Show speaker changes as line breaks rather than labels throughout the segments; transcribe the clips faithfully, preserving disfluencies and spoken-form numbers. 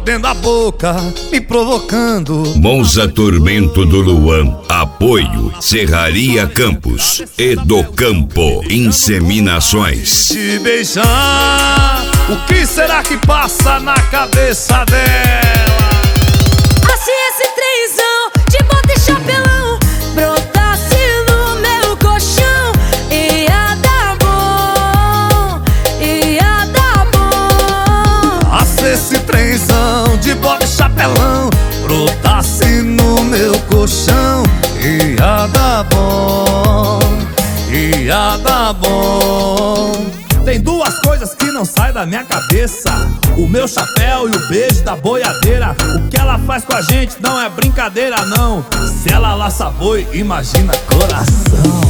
mordendo a boca, me provocando.
Monza Tormento do Luan. Apoio Serraria Campos e do Campo Inseminações.
Te beijar, o que será que passa na cabeça dela?
Se esse trenzão de bota e chapelão brotasse no meu colchão, ia dar bom, ia dar bom.
Ah, se esse trenzão de bota e chapelão brotasse no meu colchão, ia dar bom, ia dar bom. Tem duas coisas que não saem da minha cabeça: o meu chapéu e o beijo da boiadeira. O que ela faz com a gente não é brincadeira não. Se ela laça boi, imagina coração.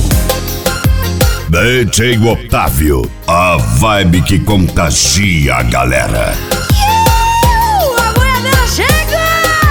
D J Otávio, a vibe que contagia a galera.
Uh, a boiadeira chega,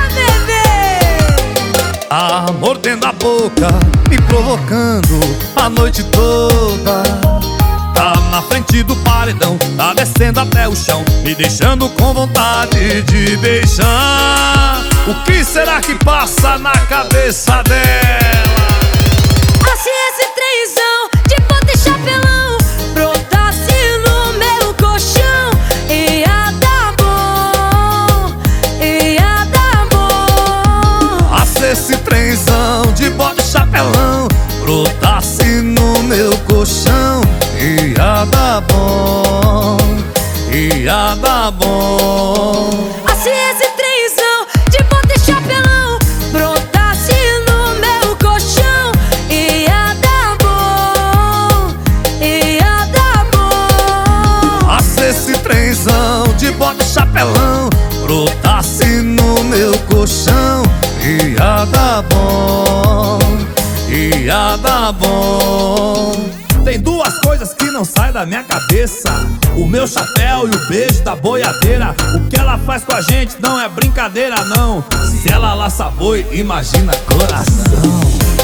bebê!
Ah, mordendo a boca, me provocando a noite toda. Tá na frente do paredão, tá descendo até o chão, me deixando com vontade de beijar. O que será que passa na cabeça dela?
Ah, se esse trenzão de bota e chapelão brotasse no meu colchão, ia dar bom, ia dar bom.
Ah, se esse trenzão de bota e chapelão brotasse no meu colchão, ia dar bom, ia dar bom.
Ah, se esse trenzão de bota e chapelão brotasse no meu colchão, ia dar bom, ia dar bom.
Ah, se esse trenzão de bota e chapelão brotasse no meu colchão, ia dar bom, ia dar bom. Tem duas coisas que não saem da minha cabeça: o meu chapéu e o beijo da boiadeira. O que ela faz com a gente não é brincadeira não. Se ela laça boi, imagina coração.